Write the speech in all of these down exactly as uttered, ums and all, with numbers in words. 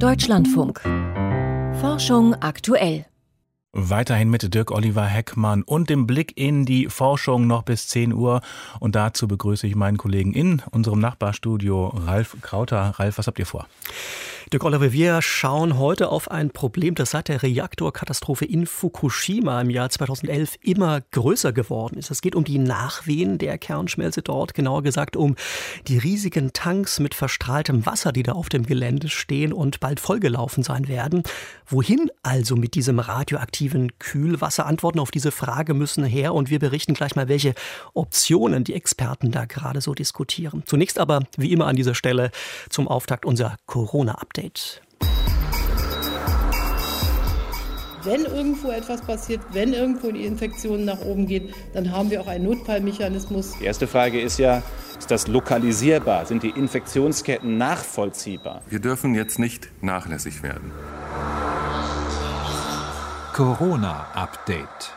Deutschlandfunk. Forschung aktuell. Weiterhin mit Dirk-Oliver Heckmann und dem Blick in die Forschung noch bis zehn Uhr. Und dazu begrüße ich meinen Kollegen in unserem Nachbarstudio, Ralf Krauter. Ralf, was habt ihr vor? Dirk-Oliver, wir schauen heute auf ein Problem, das seit der Reaktorkatastrophe in Fukushima im Jahr zweitausendelf immer größer geworden ist. Es geht um die Nachwehen der Kernschmelze dort, genauer gesagt um die riesigen Tanks mit verstrahltem Wasser, die da auf dem Gelände stehen und bald vollgelaufen sein werden. Wohin also mit diesem radioaktiven Kühlwasser? Antworten auf diese Frage müssen her und wir berichten gleich mal, welche Optionen die Experten da gerade so diskutieren. Zunächst aber, wie immer an dieser Stelle, zum Auftakt unser Corona-Update. Wenn irgendwo etwas passiert, wenn irgendwo die Infektion nach oben geht, dann haben wir auch einen Notfallmechanismus. Die erste Frage ist ja, ist das lokalisierbar? Sind die Infektionsketten nachvollziehbar? Wir dürfen jetzt nicht nachlässig werden. Corona-Update.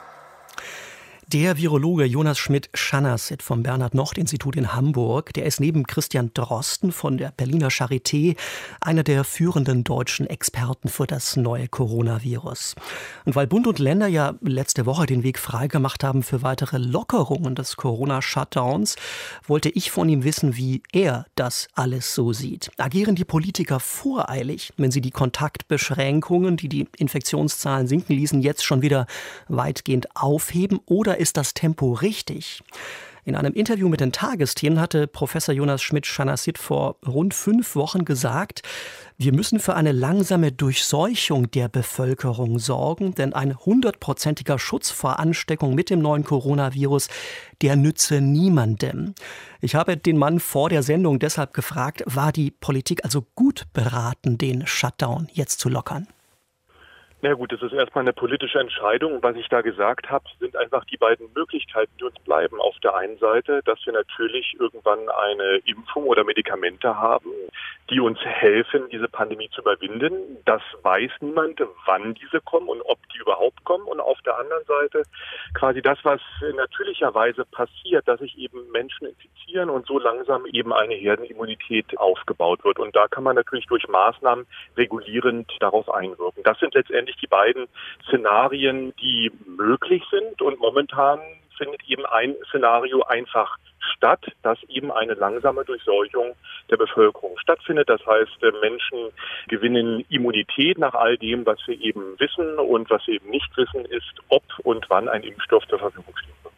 Der Virologe Jonas Schmidt-Schanasit vom Bernhard-Nocht-Institut in Hamburg, der ist neben Christian Drosten von der Berliner Charité einer der führenden deutschen Experten für das neue Coronavirus. Und weil Bund und Länder ja letzte Woche den Weg freigemacht haben für weitere Lockerungen des Corona-Shutdowns, wollte ich von ihm wissen, wie er das alles so sieht. Agieren die Politiker voreilig, wenn sie die Kontaktbeschränkungen, die die Infektionszahlen sinken ließen, jetzt schon wieder weitgehend aufheben, oder ist das Tempo richtig? In einem Interview mit den Tagesthemen hatte Professor Jonas Schmidt-Schanasit vor rund fünf Wochen gesagt, wir müssen für eine langsame Durchseuchung der Bevölkerung sorgen, denn ein hundertprozentiger Schutz vor Ansteckung mit dem neuen Coronavirus, der nütze niemandem. Ich habe den Mann vor der Sendung deshalb gefragt, war die Politik also gut beraten, den Shutdown jetzt zu lockern? Na gut, das ist erstmal eine politische Entscheidung. Was ich da gesagt habe, sind einfach die beiden Möglichkeiten, die uns bleiben. Auf der einen Seite, dass wir natürlich irgendwann eine Impfung oder Medikamente haben, die uns helfen, diese Pandemie zu überwinden. Das weiß niemand, wann diese kommen und ob die überhaupt kommen. Und auf der anderen Seite quasi das, was natürlicherweise passiert, dass sich eben Menschen infizieren und so langsam eben eine Herdenimmunität aufgebaut wird. Und da kann man natürlich durch Maßnahmen regulierend darauf einwirken. Das sind letztendlich die beiden Szenarien, die möglich sind, und momentan findet eben ein Szenario einfach statt, dass eben eine langsame Durchseuchung der Bevölkerung stattfindet. Das heißt, Menschen gewinnen Immunität nach all dem, was wir eben wissen, und was wir eben nicht wissen, ist, ob und wann ein Impfstoff zur Verfügung stehen wird.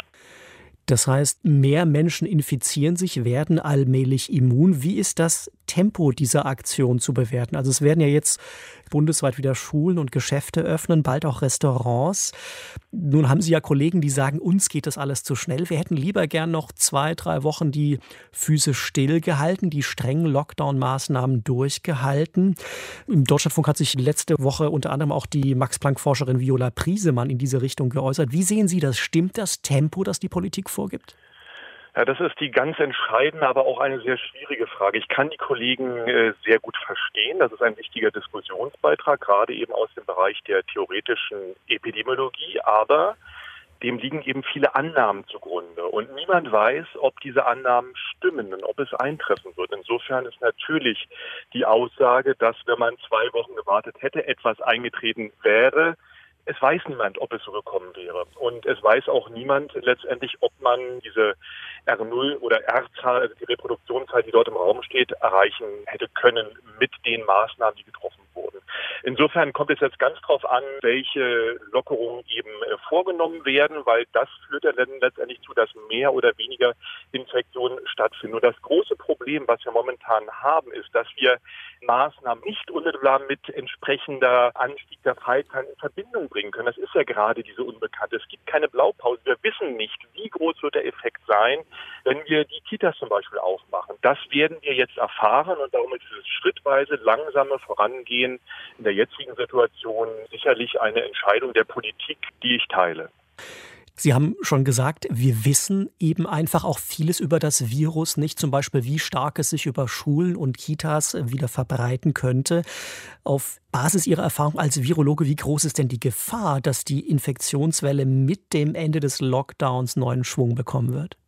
Das heißt, mehr Menschen infizieren sich, werden allmählich immun. Wie ist das Tempo dieser Aktion zu bewerten? Also es werden ja jetzt bundesweit wieder Schulen und Geschäfte öffnen, bald auch Restaurants. Nun haben Sie ja Kollegen, die sagen, uns geht das alles zu schnell. Wir hätten lieber gern noch zwei, drei Wochen die Füße stillgehalten, die strengen Lockdown-Maßnahmen durchgehalten. Im Deutschlandfunk hat sich letzte Woche unter anderem auch die Max-Planck-Forscherin Viola Priesemann in diese Richtung geäußert. Wie sehen Sie das? Stimmt das Tempo, das die Politik vorgibt? Ja, das ist die ganz entscheidende, aber auch eine sehr schwierige Frage. Ich kann die Kollegen äh, sehr gut verstehen. Das ist ein wichtiger Diskussionsbeitrag, gerade eben aus dem Bereich der theoretischen Epidemiologie. Aber dem liegen eben viele Annahmen zugrunde. Und niemand weiß, ob diese Annahmen stimmen und ob es eintreffen wird. Insofern ist natürlich die Aussage, dass, wenn man zwei Wochen gewartet hätte, etwas eingetreten wäre. Es weiß niemand, ob es so gekommen wäre. Und es weiß auch niemand letztendlich, ob man diese R null oder R-Zahl, also die Reproduktionszahl, die dort im Raum steht, erreichen hätte können mit den Maßnahmen, die getroffen wurden. Insofern kommt es jetzt ganz drauf an, welche Lockerungen eben vorgenommen werden, weil das führt ja dann letztendlich zu, dass mehr oder weniger Infektionen stattfinden. Und das große Problem, was wir momentan haben, ist, dass wir Maßnahmen nicht unmittelbar mit entsprechender Anstieg der Fallzahlen in Verbindung bringen können. Das ist ja gerade diese Unbekannte. Es gibt keine Blaupause. Wir wissen nicht, wie groß wird der Effekt sein, wenn wir die Kitas zum Beispiel aufmachen. Das werden wir jetzt erfahren, und darum ist dieses schrittweise langsame Vorangehen in der jetzigen Situation sicherlich eine Entscheidung der Politik, die ich teile. Sie haben schon gesagt, wir wissen eben einfach auch vieles über das Virus nicht, zum Beispiel wie stark es sich über Schulen und Kitas wieder verbreiten könnte. Auf Basis Ihrer Erfahrung als Virologe, wie groß ist denn die Gefahr, dass die Infektionswelle mit dem Ende des Lockdowns neuen Schwung bekommen wird?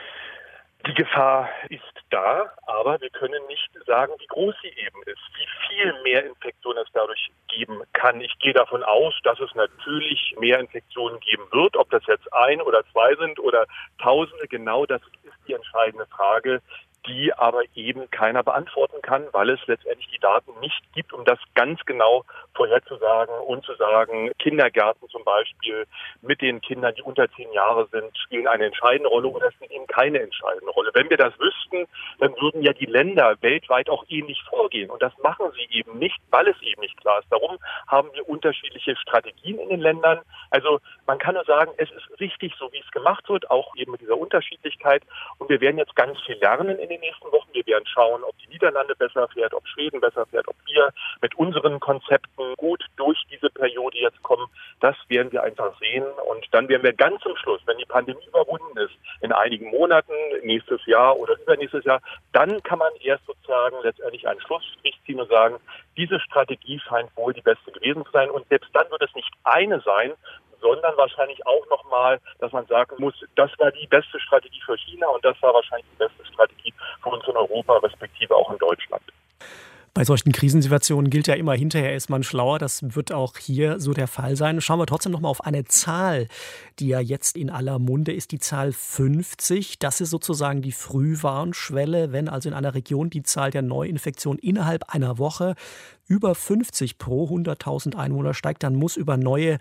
Die Gefahr ist da, aber wir können nicht sagen, wie groß sie eben ist. Wie viel mehr Infektionen es dadurch geben kann. Ich gehe davon aus, dass es natürlich mehr Infektionen geben wird. Ob das jetzt ein oder zwei sind oder Tausende, genau das ist die entscheidende Frage, die aber eben keiner beantworten kann, weil es letztendlich die Daten nicht gibt, um das ganz genau vorherzusagen und zu sagen, Kindergärten zum Beispiel mit den Kindern, die unter zehn Jahre sind, spielen eine entscheidende Rolle oder spielen eben keine entscheidende Rolle. Wenn wir das wüssten, dann würden ja die Länder weltweit auch ähnlich vorgehen. Und das machen sie eben nicht, weil es eben nicht klar ist. Darum haben wir unterschiedliche Strategien in den Ländern. Also man kann nur sagen, es ist richtig, so wie es gemacht wird, auch eben mit dieser Unterschiedlichkeit. Und wir werden jetzt ganz viel lernen in den nächsten Wochen. Wir werden schauen, ob die Niederlande besser fährt, ob Schweden besser fährt, ob wir mit unseren Konzepten gut durch diese Periode jetzt kommen. Das werden wir einfach sehen. Und dann werden wir ganz zum Schluss, wenn die Pandemie überwunden ist, in einigen Monaten, nächstes Jahr oder übernächstes Jahr, dann kann man erst sozusagen letztendlich einen Schlussstrich ziehen und sagen, diese Strategie scheint wohl die beste gewesen zu sein. Und selbst dann wird es nicht eine sein, sondern wahrscheinlich auch nochmal, dass man sagen muss, das war die beste Strategie für China und das war wahrscheinlich die beste Strategie für uns in Europa, respektive auch in Deutschland. Bei solchen Krisensituationen gilt ja immer, hinterher ist man schlauer. Das wird auch hier so der Fall sein. Schauen wir trotzdem noch mal auf eine Zahl, die ja jetzt in aller Munde ist, die Zahl fünfzig. Das ist sozusagen die Frühwarnschwelle, wenn also in einer Region die Zahl der Neuinfektionen innerhalb einer Woche über fünfzig pro hunderttausend Einwohner steigt, dann muss über neue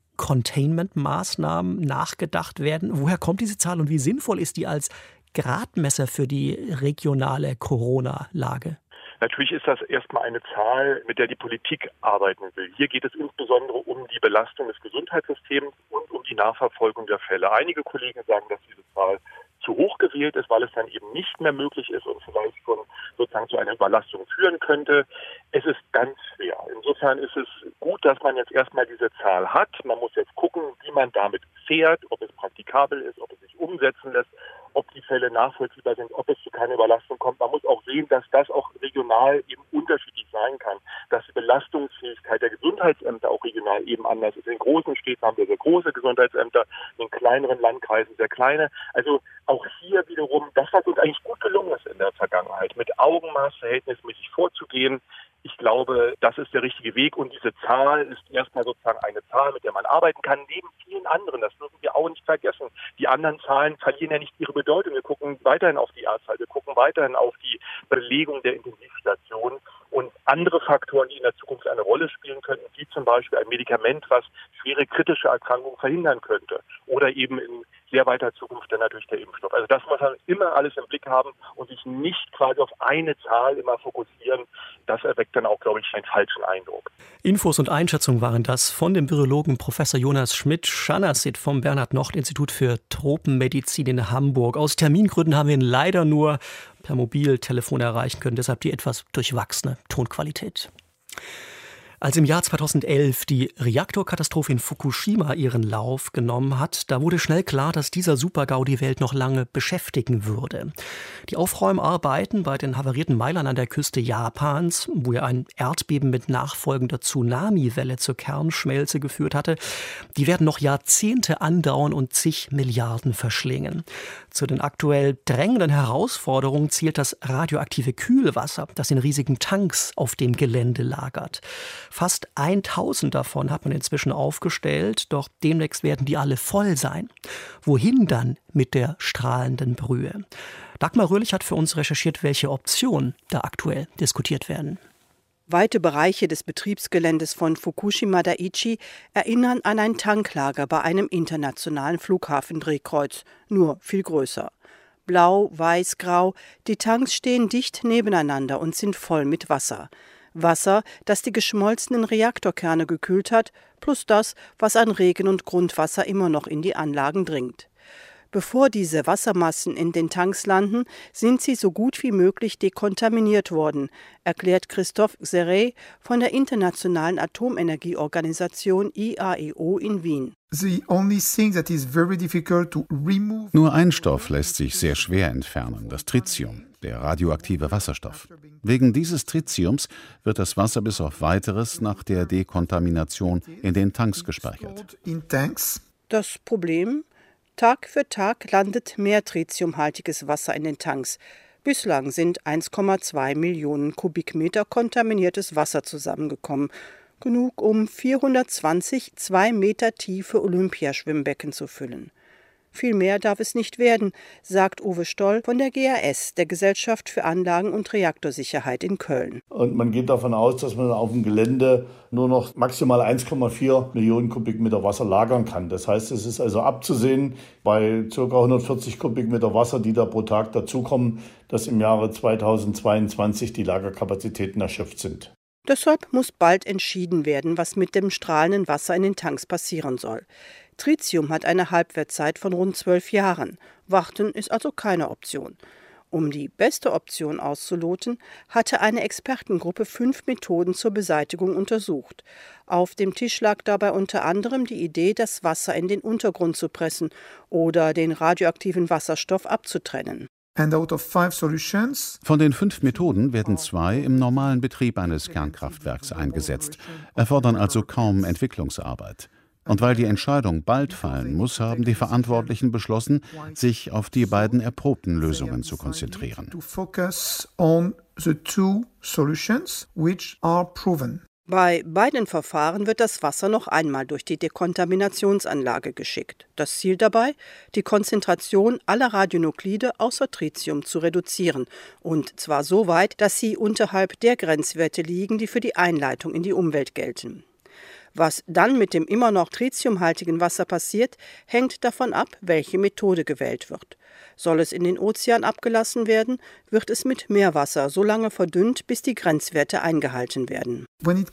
Containment-Maßnahmen nachgedacht werden. Woher kommt diese Zahl und wie sinnvoll ist die als Gradmesser für die regionale Corona-Lage? Natürlich ist das erstmal eine Zahl, mit der die Politik arbeiten will. Hier geht es insbesondere um die Belastung des Gesundheitssystems und um die Nachverfolgung der Fälle. Einige Kollegen sagen, dass diese Zahl zu hoch gewählt ist, weil es dann eben nicht mehr möglich ist und vielleicht schon sozusagen zu einer Überlastung führen könnte. Es ist ganz schwer. Insofern ist es gut, dass man jetzt erstmal diese Zahl hat. Man muss jetzt gucken, wie man damit fährt, ob es praktikabel ist, ob es sich umsetzen lässt, ob die Fälle nachvollziehbar sind, ob es zu keiner Überlastung kommt. Man muss auch sehen, dass das auch regional eben unterschiedlich sein kann, dass die Belastungsfähigkeit der Gesundheitsämter auch regional eben anders ist. In großen Städten haben wir sehr große Gesundheitsämter, in kleineren Landkreisen sehr kleine. Also auch hier wiederum, das hat uns eigentlich gut gelungen ist in der Vergangenheit, mit Augenmaß verhältnismäßig vorzugehen. Ich glaube, das ist der richtige Weg und diese Zahl ist erstmal sozusagen eine Zahl, mit der man arbeiten kann, neben vielen anderen. Das dürfen wir auch nicht vergessen. Die anderen Zahlen verlieren ja nicht ihre Bedeutung. Wir gucken weiterhin auf die Erzzahl, wir gucken weiterhin auf die Belegung der Intensivstationen und andere Faktoren, die in der Zukunft eine Rolle spielen könnten, wie zum Beispiel ein Medikament, was schwere kritische Erkrankungen verhindern könnte oder eben in sehr weiter Zukunft dann natürlich der Impfstoff. Also das muss man immer alles im Blick haben und sich nicht quasi auf eine Zahl immer fokussieren. Das erweckt dann auch, glaube ich, einen falschen Eindruck. Infos und Einschätzungen waren das von dem Virologen Professor Jonas Schmidt-Schanassit vom Bernhard-Nocht-Institut für Tropenmedizin in Hamburg. Aus Termingründen haben wir ihn leider nur per Mobiltelefon erreichen können, deshalb die etwas durchwachsene Tonqualität. Als im Jahr zweitausendelf die Reaktorkatastrophe in Fukushima ihren Lauf genommen hat, da wurde schnell klar, dass dieser Super-GAU die Welt noch lange beschäftigen würde. Die Aufräumarbeiten bei den havarierten Meilern an der Küste Japans, wo ja ein Erdbeben mit nachfolgender Tsunamiwelle zur Kernschmelze geführt hatte, die werden noch Jahrzehnte andauern und zig Milliarden verschlingen. Zu den aktuell drängenden Herausforderungen zählt das radioaktive Kühlwasser, das in riesigen Tanks auf dem Gelände lagert. Fast tausend davon hat man inzwischen aufgestellt, doch demnächst werden die alle voll sein. Wohin dann mit der strahlenden Brühe? Dagmar Röhrlich hat für uns recherchiert, welche Optionen da aktuell diskutiert werden. Weite Bereiche des Betriebsgeländes von Fukushima Daiichi erinnern an ein Tanklager bei einem internationalen Flughafendrehkreuz, nur viel größer. Blau, weiß, grau, die Tanks stehen dicht nebeneinander und sind voll mit Wasser. Wasser, das die geschmolzenen Reaktorkerne gekühlt hat, plus das, was an Regen- und Grundwasser immer noch in die Anlagen dringt. Bevor diese Wassermassen in den Tanks landen, sind sie so gut wie möglich dekontaminiert worden, erklärt Christophe Xeré von der Internationalen Atomenergieorganisation I A E O in Wien. Nur ein Stoff lässt sich sehr schwer entfernen, das Tritium, der radioaktive Wasserstoff. Wegen dieses Tritiums wird das Wasser bis auf Weiteres nach der Dekontamination in den Tanks gespeichert. Das Problem? Tag für Tag landet mehr tritiumhaltiges Wasser in den Tanks. Bislang sind eins Komma zwei Millionen Kubikmeter kontaminiertes Wasser zusammengekommen. Genug, um vierhundertzwanzig zwei Meter tiefe Olympiaschwimmbecken zu füllen. Viel mehr darf es nicht werden, sagt Uwe Stoll von der G A S, der Gesellschaft für Anlagen- und Reaktorsicherheit in Köln. Und man geht davon aus, dass man auf dem Gelände nur noch maximal eins Komma vier Millionen Kubikmeter Wasser lagern kann. Das heißt, es ist also abzusehen, bei ca. hundertvierzig Kubikmeter Wasser, die da pro Tag dazukommen, dass im Jahre zweitausendzweiundzwanzig die Lagerkapazitäten erschöpft sind. Deshalb muss bald entschieden werden, was mit dem strahlenden Wasser in den Tanks passieren soll. Tritium hat eine Halbwertzeit von rund zwölf Jahren. Warten ist also keine Option. Um die beste Option auszuloten, hatte eine Expertengruppe fünf Methoden zur Beseitigung untersucht. Auf dem Tisch lag dabei unter anderem die Idee, das Wasser in den Untergrund zu pressen oder den radioaktiven Wasserstoff abzutrennen. Von den fünf Methoden werden zwei im normalen Betrieb eines Kernkraftwerks eingesetzt, erfordern also kaum Entwicklungsarbeit. Und weil die Entscheidung bald fallen muss, haben die Verantwortlichen beschlossen, sich auf die beiden erprobten Lösungen zu konzentrieren. Bei beiden Verfahren wird das Wasser noch einmal durch die Dekontaminationsanlage geschickt. Das Ziel dabei, die Konzentration aller Radionuklide außer Tritium zu reduzieren. Und zwar so weit, dass sie unterhalb der Grenzwerte liegen, die für die Einleitung in die Umwelt gelten. Was dann mit dem immer noch tritiumhaltigen Wasser passiert, hängt davon ab, welche Methode gewählt wird. Soll es in den Ozean abgelassen werden, wird es mit Meerwasser so lange verdünnt, bis die Grenzwerte eingehalten werden.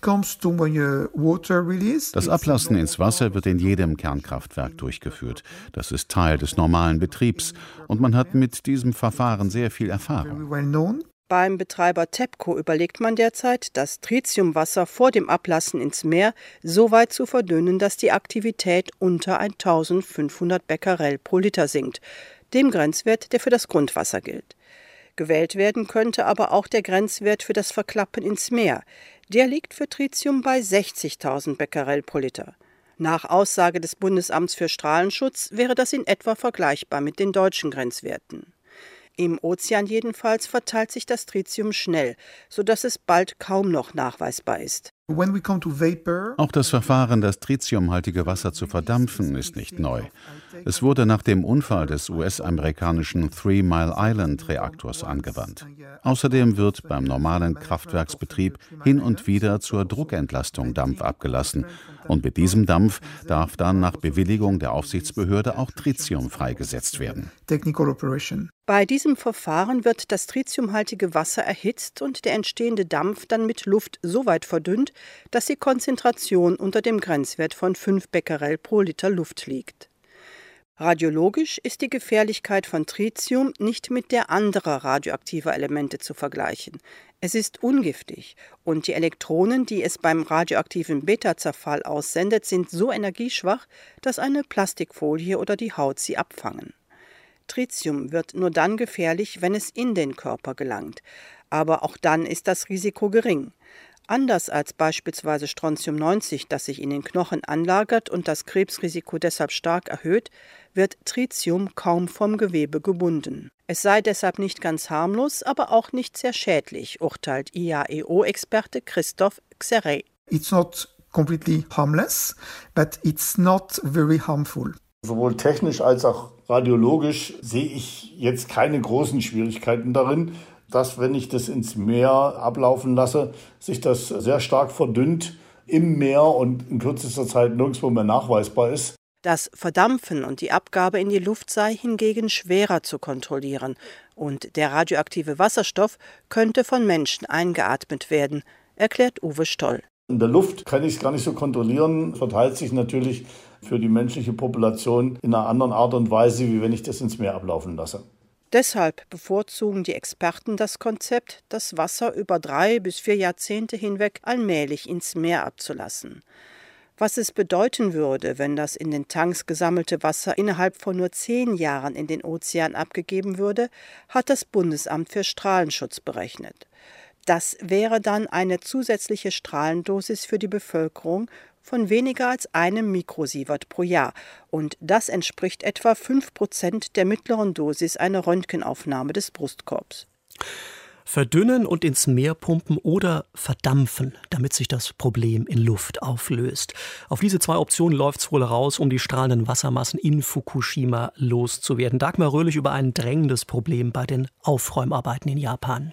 Das Ablassen ins Wasser wird in jedem Kernkraftwerk durchgeführt. Das ist Teil des normalen Betriebs und man hat mit diesem Verfahren sehr viel Erfahrung. Beim Betreiber TEPCO überlegt man derzeit, das Tritiumwasser vor dem Ablassen ins Meer so weit zu verdünnen, dass die Aktivität unter eintausendfünfhundert Becquerel pro Liter sinkt, dem Grenzwert, der für das Grundwasser gilt. Gewählt werden könnte aber auch der Grenzwert für das Verklappen ins Meer. Der liegt für Tritium bei sechzigtausend Becquerel pro Liter. Nach Aussage des Bundesamts für Strahlenschutz wäre das in etwa vergleichbar mit den deutschen Grenzwerten. Im Ozean jedenfalls verteilt sich das Tritium schnell, sodass es bald kaum noch nachweisbar ist. Auch das Verfahren, das tritiumhaltige Wasser zu verdampfen, ist nicht neu. Es wurde nach dem Unfall des U S-amerikanischen Three Mile Island Reaktors angewandt. Außerdem wird beim normalen Kraftwerksbetrieb hin und wieder zur Druckentlastung Dampf abgelassen. Und mit diesem Dampf darf dann nach Bewilligung der Aufsichtsbehörde auch Tritium freigesetzt werden. Bei diesem Verfahren wird das tritiumhaltige Wasser erhitzt und der entstehende Dampf dann mit Luft so weit verdünnt, dass die Konzentration unter dem Grenzwert von fünf Becquerel pro Liter Luft liegt. Radiologisch ist die Gefährlichkeit von Tritium nicht mit der anderer radioaktiver Elemente zu vergleichen. Es ist ungiftig und die Elektronen, die es beim radioaktiven Beta-Zerfall aussendet, sind so energieschwach, dass eine Plastikfolie oder die Haut sie abfangen. Tritium wird nur dann gefährlich, wenn es in den Körper gelangt. Aber auch dann ist das Risiko gering. Anders als beispielsweise Strontium neunzig, das sich in den Knochen anlagert und das Krebsrisiko deshalb stark erhöht, wird Tritium kaum vom Gewebe gebunden. Es sei deshalb nicht ganz harmlos, aber auch nicht sehr schädlich, urteilt I A E O-Experte Christoph Xerey. It's not completely harmless, but it's not very harmful. Sowohl technisch als auch radiologisch sehe ich jetzt keine großen Schwierigkeiten darin, dass, wenn ich das ins Meer ablaufen lasse, sich das sehr stark verdünnt im Meer und in kürzester Zeit nirgendwo mehr nachweisbar ist. Das Verdampfen und die Abgabe in die Luft sei hingegen schwerer zu kontrollieren und der radioaktive Wasserstoff könnte von Menschen eingeatmet werden, erklärt Uwe Stoll. In der Luft kann ich es gar nicht so kontrollieren, verteilt sich natürlich für die menschliche Population in einer anderen Art und Weise, wie wenn ich das ins Meer ablaufen lasse. Deshalb bevorzugen die Experten das Konzept, das Wasser über drei bis vier Jahrzehnte hinweg allmählich ins Meer abzulassen. Was es bedeuten würde, wenn das in den Tanks gesammelte Wasser innerhalb von nur zehn Jahren in den Ozean abgegeben würde, hat das Bundesamt für Strahlenschutz berechnet. Das wäre dann eine zusätzliche Strahlendosis für die Bevölkerung von weniger als einem Mikrosievert pro Jahr. Und das entspricht etwa fünf Prozent der mittleren Dosis einer Röntgenaufnahme des Brustkorbs. Verdünnen und ins Meer pumpen oder verdampfen, damit sich das Problem in Luft auflöst. Auf diese zwei Optionen läuft es wohl raus, um die strahlenden Wassermassen in Fukushima loszuwerden. Dagmar Röhlich über ein drängendes Problem bei den Aufräumarbeiten in Japan.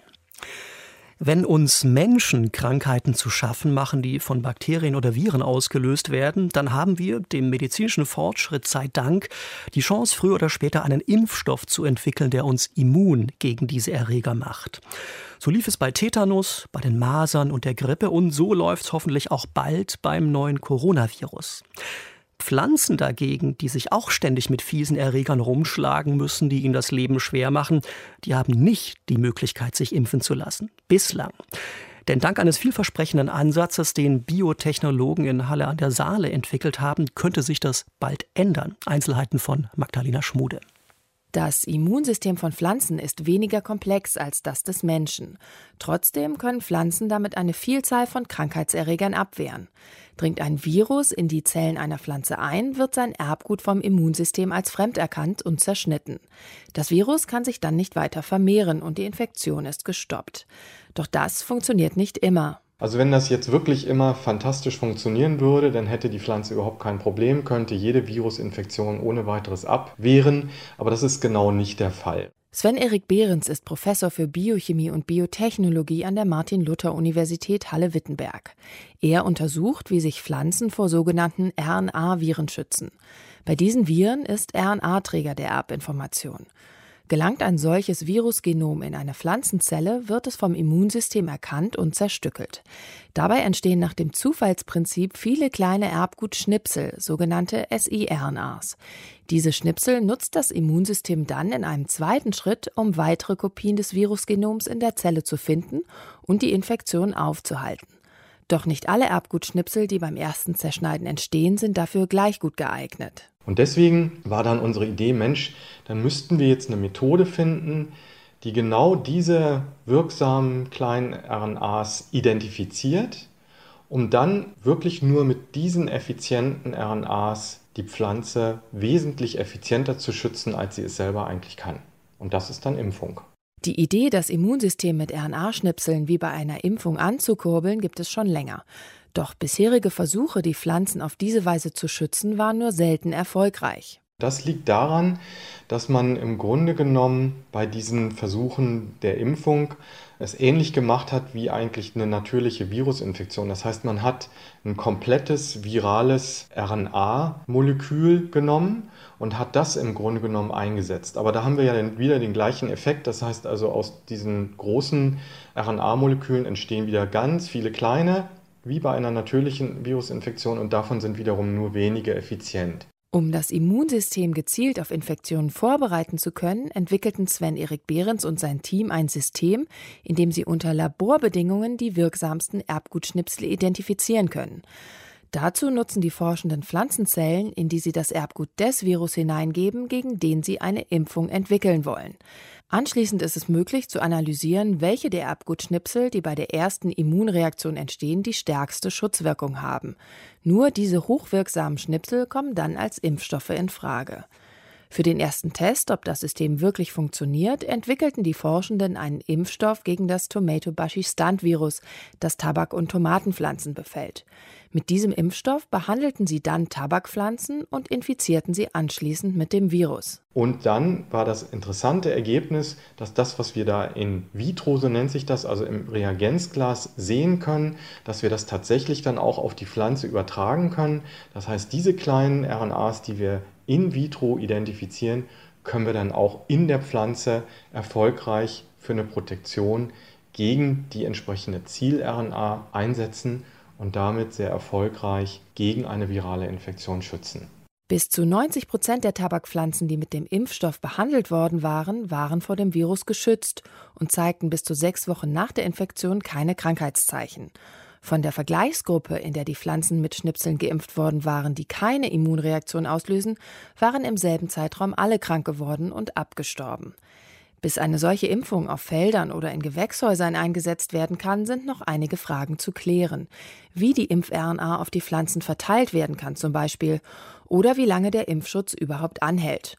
Wenn uns Menschen Krankheiten zu schaffen machen, die von Bakterien oder Viren ausgelöst werden, dann haben wir, dem medizinischen Fortschritt sei Dank, die Chance, früher oder später einen Impfstoff zu entwickeln, der uns immun gegen diese Erreger macht. So lief es bei Tetanus, bei den Masern und der Grippe und so läuft es hoffentlich auch bald beim neuen Coronavirus. Pflanzen dagegen, die sich auch ständig mit fiesen Erregern rumschlagen müssen, die ihnen das Leben schwer machen, die haben nicht die Möglichkeit, sich impfen zu lassen. Bislang. Denn dank eines vielversprechenden Ansatzes, den Biotechnologen in Halle an der Saale entwickelt haben, könnte sich das bald ändern. Einzelheiten von Magdalena Schmude. Das Immunsystem von Pflanzen ist weniger komplex als das des Menschen. Trotzdem können Pflanzen damit eine Vielzahl von Krankheitserregern abwehren. Dringt ein Virus in die Zellen einer Pflanze ein, wird sein Erbgut vom Immunsystem als fremd erkannt und zerschnitten. Das Virus kann sich dann nicht weiter vermehren und die Infektion ist gestoppt. Doch das funktioniert nicht immer. Also wenn das jetzt wirklich immer fantastisch funktionieren würde, dann hätte die Pflanze überhaupt kein Problem, könnte jede Virusinfektion ohne weiteres abwehren. Aber das ist genau nicht der Fall. Sven-Erik Behrens ist Professor für Biochemie und Biotechnologie an der Martin-Luther-Universität Halle-Wittenberg. Er untersucht, wie sich Pflanzen vor sogenannten R N A-Viren schützen. Bei diesen Viren ist R N A-Träger der Erbinformation. Gelangt ein solches Virusgenom in eine Pflanzenzelle, wird es vom Immunsystem erkannt und zerstückelt. Dabei entstehen nach dem Zufallsprinzip viele kleine Erbgutschnipsel, sogenannte S I R N As. Diese Schnipsel nutzt das Immunsystem dann in einem zweiten Schritt, um weitere Kopien des Virusgenoms in der Zelle zu finden und die Infektion aufzuhalten. Doch nicht alle Erbgutschnipsel, die beim ersten Zerschneiden entstehen, sind dafür gleich gut geeignet. Und deswegen war dann unsere Idee, Mensch, dann müssten wir jetzt eine Methode finden, die genau diese wirksamen kleinen R N As identifiziert, um dann wirklich nur mit diesen effizienten R N As die Pflanze wesentlich effizienter zu schützen, als sie es selber eigentlich kann. Und das ist dann Impfung. Die Idee, das Immunsystem mit R N A-Schnipseln wie bei einer Impfung anzukurbeln, gibt es schon länger. Doch bisherige Versuche, die Pflanzen auf diese Weise zu schützen, waren nur selten erfolgreich. Das liegt daran, dass man im Grunde genommen bei diesen Versuchen der Impfung es ähnlich gemacht hat wie eigentlich eine natürliche Virusinfektion. Das heißt, man hat ein komplettes virales R N A-Molekül genommen und hat das im Grunde genommen eingesetzt. Aber da haben wir ja dann wieder den gleichen Effekt. Das heißt also, aus diesen großen R N A-Molekülen entstehen wieder ganz viele kleine, wie bei einer natürlichen Virusinfektion, und davon sind wiederum nur wenige effizient. Um das Immunsystem gezielt auf Infektionen vorbereiten zu können, entwickelten Sven-Erik Behrens und sein Team ein System, in dem sie unter Laborbedingungen die wirksamsten Erbgutschnipsel identifizieren können. Dazu nutzen die Forschenden Pflanzenzellen, in die sie das Erbgut des Virus hineingeben, gegen den sie eine Impfung entwickeln wollen. Anschließend ist es möglich zu analysieren, welche der Erbgutschnipsel, die bei der ersten Immunreaktion entstehen, die stärkste Schutzwirkung haben. Nur diese hochwirksamen Schnipsel kommen dann als Impfstoffe in Frage. Für den ersten Test, ob das System wirklich funktioniert, entwickelten die Forschenden einen Impfstoff gegen das Tomato-Bushy-Stunt-Virus, das Tabak- und Tomatenpflanzen befällt. Mit diesem Impfstoff behandelten sie dann Tabakpflanzen und infizierten sie anschließend mit dem Virus. Und dann war das interessante Ergebnis, dass das, was wir da in vitro, so nennt sich das, also im Reagenzglas sehen können, dass wir das tatsächlich dann auch auf die Pflanze übertragen können. Das heißt, diese kleinen R N As, die wir in vitro identifizieren, können wir dann auch in der Pflanze erfolgreich für eine Protektion gegen die entsprechende Ziel-R N A einsetzen und damit sehr erfolgreich gegen eine virale Infektion schützen. Bis zu neunzig Prozent der Tabakpflanzen, die mit dem Impfstoff behandelt worden waren, waren vor dem Virus geschützt und zeigten bis zu sechs Wochen nach der Infektion keine Krankheitszeichen. Von der Vergleichsgruppe, in der die Pflanzen mit Schnipseln geimpft worden waren, die keine Immunreaktion auslösen, waren im selben Zeitraum alle krank geworden und abgestorben. Bis eine solche Impfung auf Feldern oder in Gewächshäusern eingesetzt werden kann, sind noch einige Fragen zu klären. Wie die Impf-R N A auf die Pflanzen verteilt werden kann zum Beispiel oder wie lange der Impfschutz überhaupt anhält.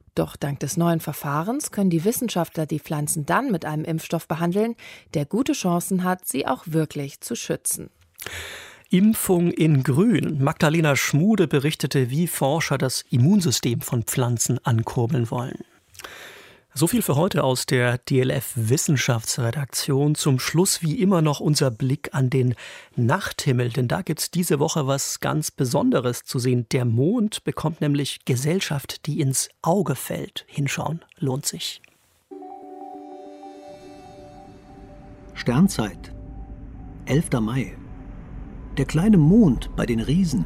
Doch dank des neuen Verfahrens können die Wissenschaftler die Pflanzen dann mit einem Impfstoff behandeln, der gute Chancen hat, sie auch wirklich zu schützen. Impfung in Grün. Magdalena Schmude berichtete, wie Forscher das Immunsystem von Pflanzen ankurbeln wollen. So viel für heute aus der D L F-Wissenschaftsredaktion. Zum Schluss wie immer noch unser Blick an den Nachthimmel, denn da gibt's diese Woche was ganz Besonderes zu sehen. Der Mond bekommt nämlich Gesellschaft, die ins Auge fällt. Hinschauen lohnt sich. Sternzeit, elfter Mai. Der kleine Mond bei den Riesen.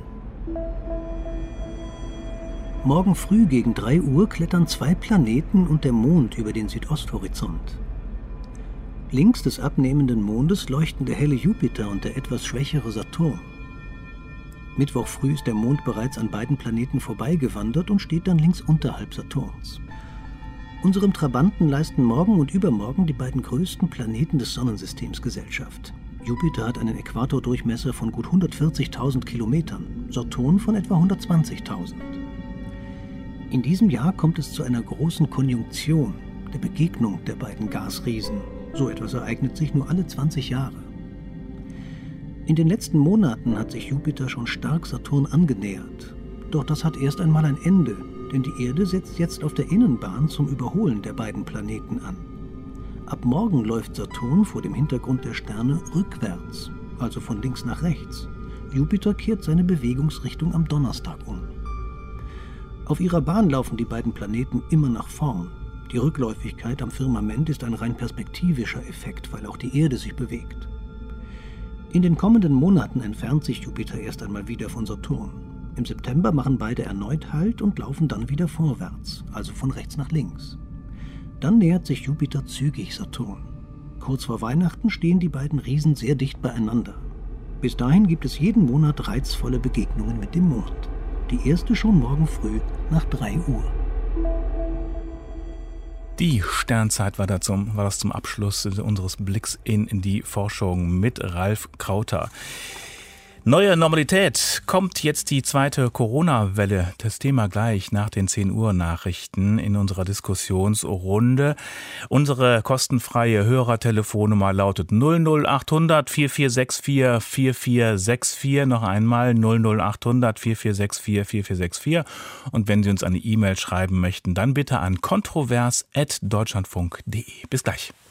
Morgen früh gegen drei Uhr klettern zwei Planeten und der Mond über den Südosthorizont. Links des abnehmenden Mondes leuchten der helle Jupiter und der etwas schwächere Saturn. Mittwoch früh ist der Mond bereits an beiden Planeten vorbeigewandert und steht dann links unterhalb Saturns. Unserem Trabanten leisten morgen und übermorgen die beiden größten Planeten des Sonnensystems Gesellschaft. Jupiter hat einen Äquatordurchmesser von gut hundertvierzigtausend Kilometern, Saturn von etwa hundertzwanzigtausend. In diesem Jahr kommt es zu einer großen Konjunktion, der Begegnung der beiden Gasriesen. So etwas ereignet sich nur alle zwanzig Jahre. In den letzten Monaten hat sich Jupiter schon stark Saturn angenähert. Doch das hat erst einmal ein Ende, denn die Erde setzt jetzt auf der Innenbahn zum Überholen der beiden Planeten an. Ab morgen läuft Saturn vor dem Hintergrund der Sterne rückwärts, also von links nach rechts. Jupiter kehrt seine Bewegungsrichtung am Donnerstag um. Auf ihrer Bahn laufen die beiden Planeten immer nach vorn. Die Rückläufigkeit am Firmament ist ein rein perspektivischer Effekt, weil auch die Erde sich bewegt. In den kommenden Monaten entfernt sich Jupiter erst einmal wieder von Saturn. Im September machen beide erneut Halt und laufen dann wieder vorwärts, also von rechts nach links. Dann nähert sich Jupiter zügig Saturn. Kurz vor Weihnachten stehen die beiden Riesen sehr dicht beieinander. Bis dahin gibt es jeden Monat reizvolle Begegnungen mit dem Mond. Die erste schon morgen früh nach drei Uhr. Die Sternzeit war, dazu, war das zum Abschluss unseres Blicks in die Forschung mit Ralf Krauter. Neue Normalität. Kommt jetzt die zweite Corona-Welle? Das Thema gleich nach den zehn Uhr Nachrichten in unserer Diskussionsrunde. Unsere kostenfreie Hörertelefonnummer lautet null null achthundert vierundvierzig sechsundvierzig vierundvierzig sechsundvierzig. Noch einmal null null achthundert vierundvierzig sechsundvierzig vierundvierzig sechsundvierzig. Und wenn Sie uns eine E-Mail schreiben möchten, dann bitte an kontrovers at deutschlandfunk punkt de. Bis gleich.